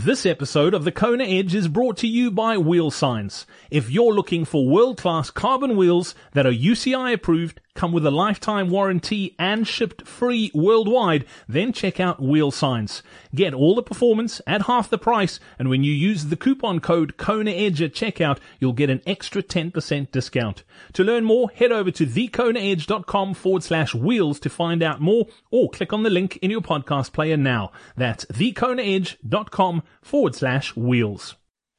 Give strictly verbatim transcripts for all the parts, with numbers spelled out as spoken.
This episode of the Kona Edge is brought to you by Wheel Science. If you're looking for world-class carbon wheels that are U C I approved, come with a lifetime warranty and shipped free worldwide, then check out Wheel Science. Get all the performance at half the price, and when you use the coupon code KONAEDGE at checkout, you'll get an extra ten percent discount. To learn more, head over to thekonaedge.com forward slash wheels to find out more, or click on the link in your podcast player now. That's thekonaedge.com forward slash wheels.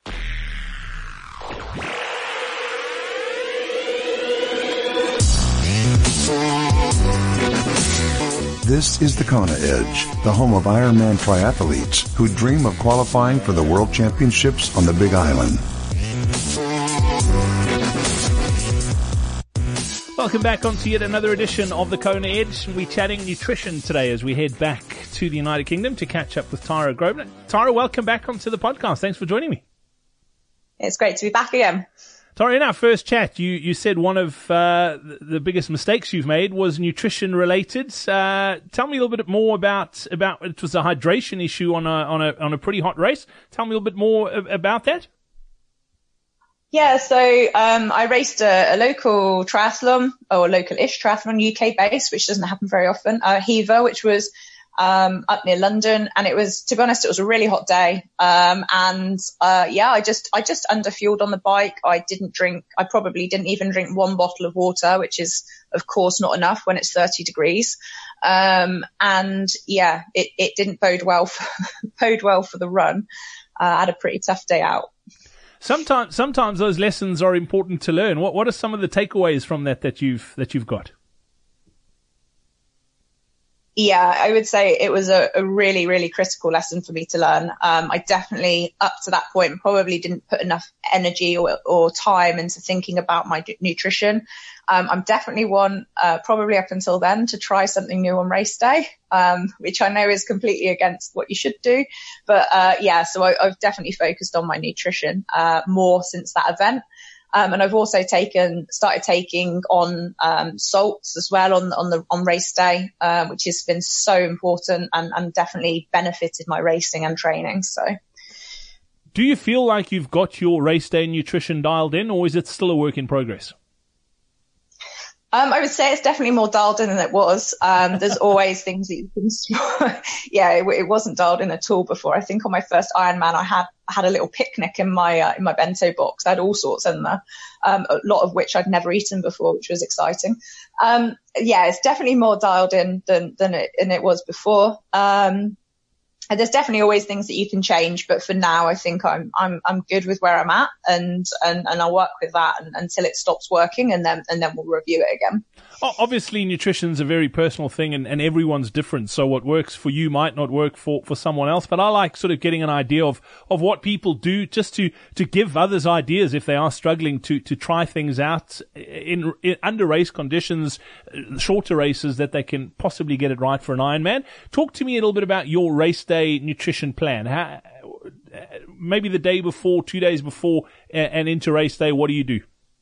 This is the Kona Edge, the home of Ironman triathletes who dream of qualifying for the World Championships on the Big Island. Welcome back onto yet another edition of the Kona Edge. We're chatting nutrition today as we head back to the United Kingdom to catch up with Tara Grosvenor. Tara, welcome back onto the podcast. Thanks for joining me. It's great to be back again. Tara, in our first chat, you, you said one of uh, the biggest mistakes you've made was nutrition related. Uh, tell me a little bit more about about it was a hydration issue on a on a on a pretty hot race. Tell me a little bit more about that. Yeah, so um, I raced a, a local triathlon, or a local-ish triathlon, U K-based, which doesn't happen very often, uh, Hever, which was um, up near London. And it was, to be honest, it was a really hot day. Um, and uh, yeah, I just I just underfueled on the bike. I didn't drink, I probably didn't even drink one bottle of water, which is, of course, not enough when it's thirty degrees. Um, and yeah, it, it didn't bode well for, bode well for the run. Uh, I had a pretty tough day out. Sometimes, sometimes those lessons are important to learn. What, what are some of the takeaways from that that you've that you've got? Yeah, I would say it was a, a really, really critical lesson for me to learn. Um, I definitely, up to that point, probably didn't put enough energy or, or time into thinking about my nutrition. Um, I'm definitely one, uh, probably up until then, to try something new on race day, um, which I know is completely against what you should do. But uh, yeah, so I, I've definitely focused on my nutrition uh, more since that event. Um, and I've also taken, started taking on, um, salts as well on, on the, on race day, uh, which has been so important and, and definitely benefited my racing and training. So. Do you feel like you've got your race day nutrition dialed in, or is it still a work in progress? Um, I would say it's definitely more dialed in than it was. Um, there's always things that you can, yeah, it, it wasn't dialed in at all before. I think on my first Ironman, I had, I had a little picnic in my, uh, in my bento box. I had all sorts in there, um, a lot of which I'd never eaten before, which was exciting. Um, yeah, it's definitely more dialed in than, than it, than it was before. Um, And there's definitely always things that you can change, but for now, I think I'm I'm I'm good with where I'm at, and and, and I'll work with that and, until it stops working, and then and then we'll review it again. Obviously, nutrition's a very personal thing, and, and everyone's different. So what works for you might not work for, for someone else. But I like sort of getting an idea of, of what people do, just to, to give others ideas if they are struggling to, to try things out in, in under race conditions, shorter races, that they can possibly get it right for an Ironman. Talk to me a little bit about your race day nutrition plan. How, maybe the day before, two days before, and into race day, what do you do?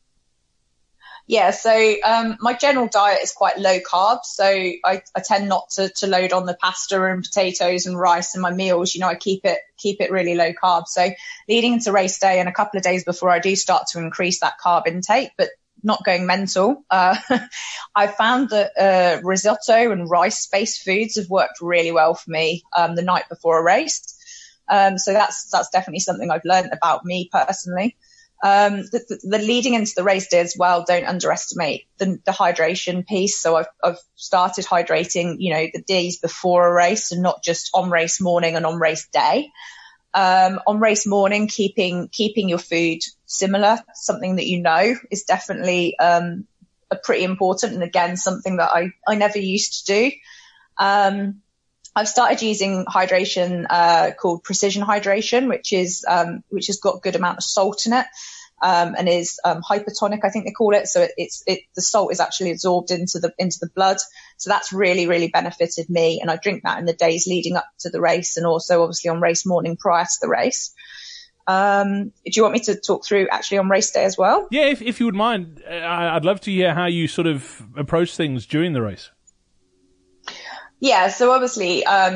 Yeah, so um, my general diet is quite low carb, so I, I tend not to, to load on the pasta and potatoes and rice in my meals. You know, I keep it keep it really low carb. So leading into race day and a couple of days before, I do start to increase that carb intake, but not going mental. Uh, I found that uh, risotto and rice-based foods have worked really well for me um, the night before a race. Um, so that's that's definitely something I've learned about me personally. Um, the, the, the leading into the race day as well, don't underestimate the, the hydration piece. So I've, I've started hydrating, you know, the days before a race and not just on race morning and on race day. Um, on race morning, keeping, keeping your food similar, something that you know is definitely, um, a pretty important. And again, something that I, I never used to do. Um, I've started using hydration, uh, called precision hydration, which is, um, which has got a good amount of salt in it, um, and is, um, hypertonic, I think they call it. So it, it's, it, the salt is actually absorbed into the, into the blood. So that's really, really benefited me. And I drink that in the days leading up to the race, and also obviously on race morning prior to the race. Um, do you want me to talk through actually on race day as well? Yeah, if, if you would mind, I'd love to hear how you sort of approach things during the race. Yeah, so obviously, um,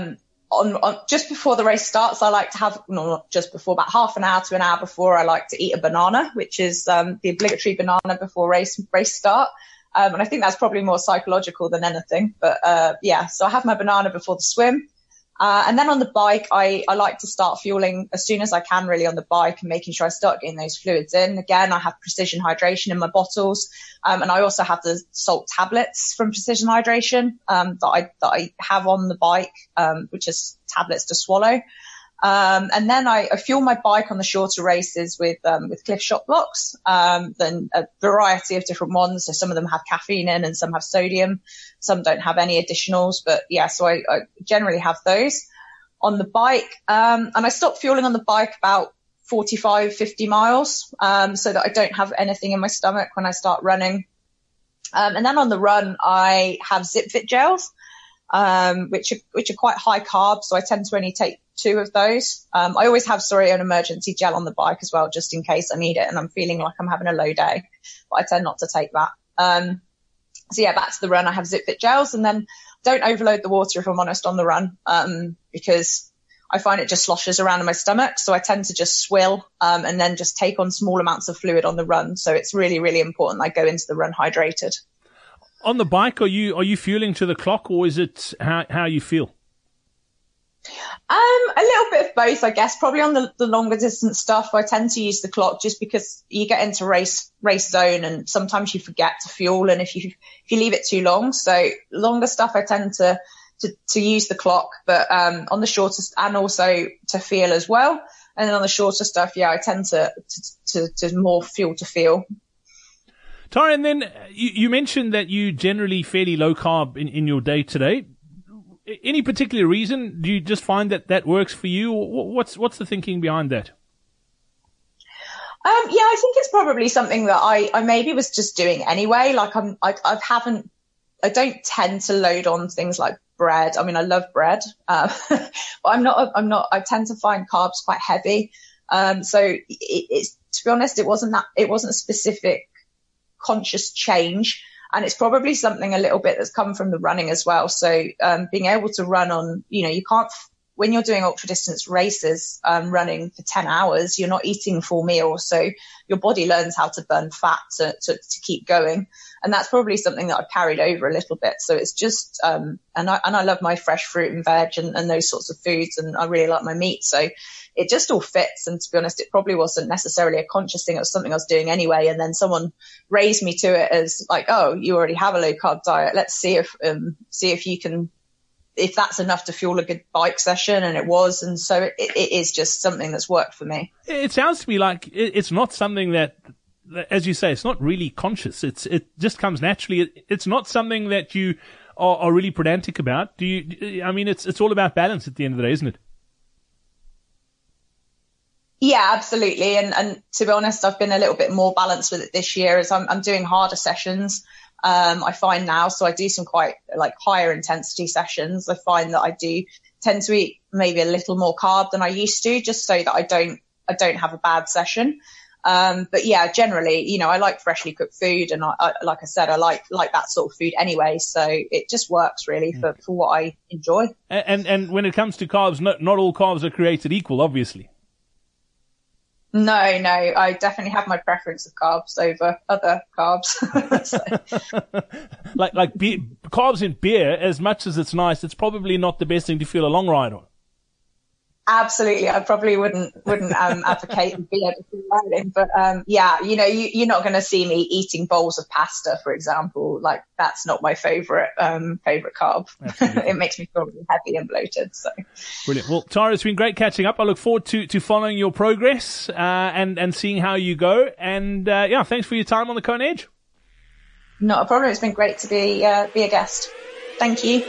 on, on just before the race starts, I like to have, no, not just before, about half an hour to an hour before, I like to eat a banana, which is um, the obligatory banana before race race start. Um, and I think that's probably more psychological than anything. But uh, yeah, so I have my banana before the swim. Uh, and then on the bike, I, I like to start fueling as soon as I can, really, on the bike, and making sure I start getting those fluids in. Again, I have Precision Hydration in my bottles. Um, and I also have the salt tablets from Precision Hydration, um, that I, that I have on the bike, um, which is tablets to swallow. Um, and then I, I fuel my bike on the shorter races with, um, with Clif Shot Blocks, um, then a variety of different ones. So some of them have caffeine in and some have sodium. Some don't have any additionals, but yeah, so I, I generally have those on the bike. Um, and I stop fueling on the bike about forty-five, fifty miles, um, so that I don't have anything in my stomach when I start running. Um, and then on the run, I have ZipFit gels, um, which are, which are quite high carb. So I tend to only take two of those. Um, I always have, sorry, an emergency gel on the bike as well, just in case I need it and I'm feeling like I'm having a low day, but I tend not to take that. Um, so yeah, back to the run, I have ZipFit gels, and then don't overload the water, if I'm honest, on the run, um, because I find it just sloshes around in my stomach. So I tend to just swill, um, and then just take on small amounts of fluid on the run. So it's really, really important I go into the run hydrated. On the bike, are you, are you fueling to the clock, or is it how, how you feel? Um, a little bit of both, I guess. Probably on the, the longer distance stuff, I tend to use the clock just because you get into race race zone and sometimes you forget to fuel, and if you if you leave it too long. So longer stuff, I tend to to, to use the clock, but um, on the shortest, and also to feel as well. And then on the shorter stuff, yeah, I tend to to, to, to more fuel to feel. Tara, and then you, you mentioned that you generally fairly low carb in, in your day today. Any particular reason? Do you just find that that works for you? What's what's the thinking behind that? Um, yeah, I think it's probably something that I, I maybe was just doing anyway. Like I'm, I, I haven't, I don't tend to load on things like bread. I mean, I love bread, uh, but I'm not, I'm not, I tend to find carbs quite heavy. Um, so it, it's, to be honest, it wasn't that, it wasn't a specific conscious change. And it's probably something a little bit that's come from the running as well. So, um, being able to run on, you know, you can't, when you're doing ultra distance races, um, running for ten hours, you're not eating full meals. So your body learns how to burn fat to, to, to keep going. And that's probably something that I've carried over a little bit. So it's just, um, and I, and I love my fresh fruit and veg and, and those sorts of foods. And I really like my meat. So it just all fits. And to be honest, it probably wasn't necessarily a conscious thing. It was something I was doing anyway. And then someone raised me to it as like, oh, you already have a low carb diet. Let's see if, um, see if you can, if that's enough to fuel a good bike session. And it was. And so it, it is just something that's worked for me. It sounds to me like it's not something that, as you say, it's not really conscious. It's, it just comes naturally. It's not something that you are, are really pedantic about. Do you, I mean, it's, it's all about balance at the end of the day, isn't it? Yeah, absolutely. And, and to be honest, I've been a little bit more balanced with it this year as I'm, I'm doing harder sessions. Um, I find now, so I do some quite like higher intensity sessions. I find that I do tend to eat maybe a little more carb than I used to, just so that I don't, I don't have a bad session. Um, but yeah, generally, you know, I like freshly cooked food, and I, I, like I said, I like, like that sort of food anyway. So it just works really for, for what I enjoy. And, and, and when it comes to carbs, not, not all carbs are created equal, obviously. No, no, I definitely have my preference of carbs over other carbs. So. like, like beer, carbs in beer, as much as it's nice, it's probably not the best thing to feel a long ride on. Absolutely. I probably wouldn't, wouldn't, um, advocate beer before riding, but, um, yeah, you know, you, you're not going to see me eating bowls of pasta, for example. Like that's not my favorite, um, favorite carb. It makes me feel really heavy and bloated. So brilliant. Well, Tara, it's been great catching up. I look forward to, to following your progress, uh, and, and seeing how you go. And, uh, yeah, thanks for your time on the Kona Edge. Not a problem. It's been great to be, uh, be a guest. Thank you.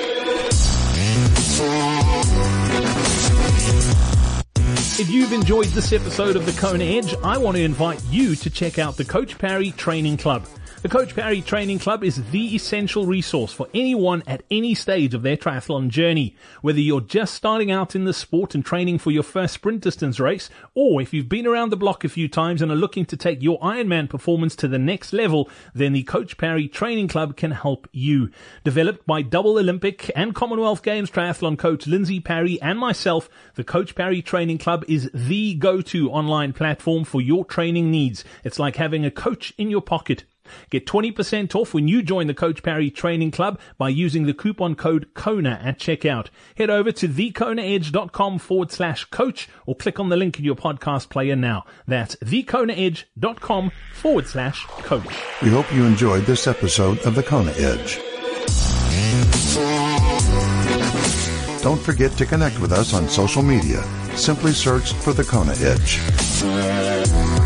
If you've enjoyed this episode of the Kona Edge, I want to invite you to check out the Coach Parry Training Club. The Coach Parry Training Club is the essential resource for anyone at any stage of their triathlon journey. Whether you're just starting out in the sport and training for your first sprint distance race, or if you've been around the block a few times and are looking to take your Ironman performance to the next level, then the Coach Parry Training Club can help you. Developed by double Olympic and Commonwealth Games triathlon coach Lindsay Parry and myself, the Coach Parry Training Club is the go-to online platform for your training needs. It's like having a coach in your pocket. Get twenty percent off when you join the Coach Parry Training Club by using the coupon code KONA at checkout. Head over to thekonaedge.com forward slash coach or click on the link in your podcast player now. That's thekonaedge.com forward slash coach. We hope you enjoyed this episode of The Kona Edge. Don't forget to connect with us on social media. Simply search for The Kona Edge.